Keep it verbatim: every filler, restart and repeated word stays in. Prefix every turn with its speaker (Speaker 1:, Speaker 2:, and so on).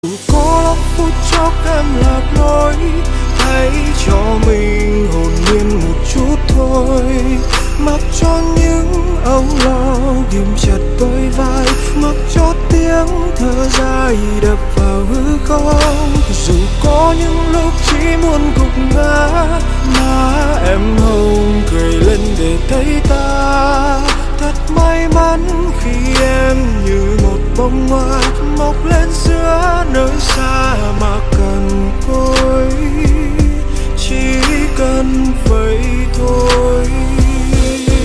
Speaker 1: Có lúc phút chốc em lạc lối, hãy cho mình hồn nhiên một chút thôi. Mặc cho những âu lo ghim chặt đôi vai, mặc cho tiếng thở dài đập vào hư không. Dù có những lúc chỉ muốn gục ngã, má em hồng cười lên để thấy ta thật may mắn khi em như một bông hoa mọc lên giữa nơi xa mà cần cô.